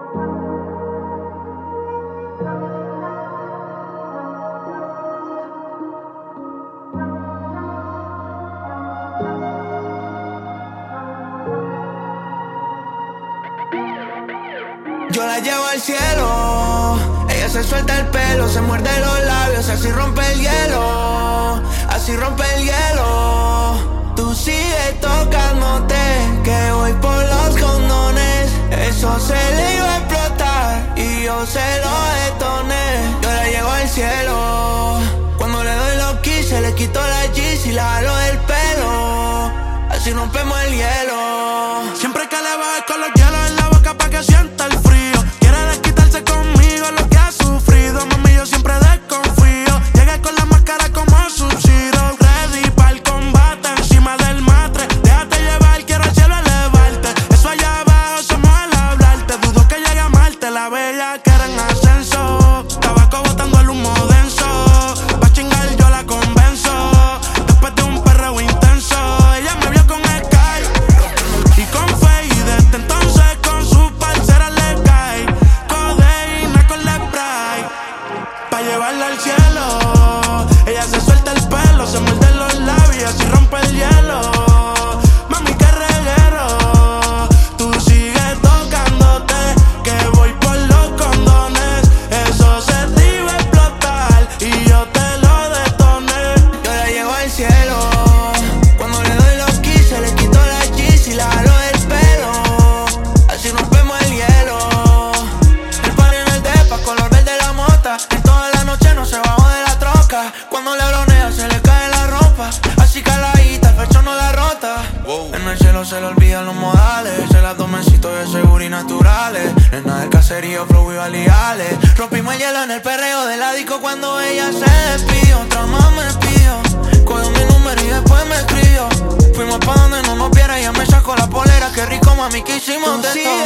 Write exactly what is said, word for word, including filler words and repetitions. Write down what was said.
Yo la llevo al cielo, ella se suelta el pelo, se muerde los labios, así rompe el hielo, así rompe el hielo. Tú sigues tocándote, que voy por los condones, eso se le iba a explotar y yo se lo detoné. Yo la llevo al cielo, cuando le doy los keys se le quito la G y la jalo del pelo, así rompemos el hielo. Siempre que le bajo con los hielos en la boca pa' que sienta el frío. Quiere desquitarse conmigo lo que ha sufrido. Mami, yo siempre desconfío. Llegué con la máscara como Sub-Zero, ready pa'l combate encima del matre. Déjate llevar, quiero al cielo elevarte. Eso allá abajo somos al hablarte. Dudo que llegue a Marte, la bella que era en ascenso. Tabaco botando el humo denso. Pa' chingar yo la convenzo. Después de un perreo intenso, ella me vio con Sky y con Faye. Desde entonces con su parcera le cae codeína con la spray pa' llevarla al cielo. Ella se suelta el pelo, se muerde los labios y rompe el hielo. Mami, qué reguero. Tú sigues tocándote, que voy por los condones. Eso se te iba a explotar y yo te lo detoné. Yo la llevo al cielo, cuando le doy los keys se le quito la G y la jalo del pelo, así rompemos el hielo. El party en el depa, color verde la mota. En toda la noche no se bajó de la troca. Cuando le bronea se le cae la ropa, así caladita, el pecho no la rota. Wow. En el cielo se le olvidan los modales, se las domecitos de seguro y naturales. Nena del caserío, flow y validales. Rompimos el hielo en el perreo del ádico cuando ella se despidió. Otra más me pidió, cogió mi número y después me escribió. Fuimos pa' donde no nos viera, ella me sacó la polera. Qué rico, mami, que hicimos de todo.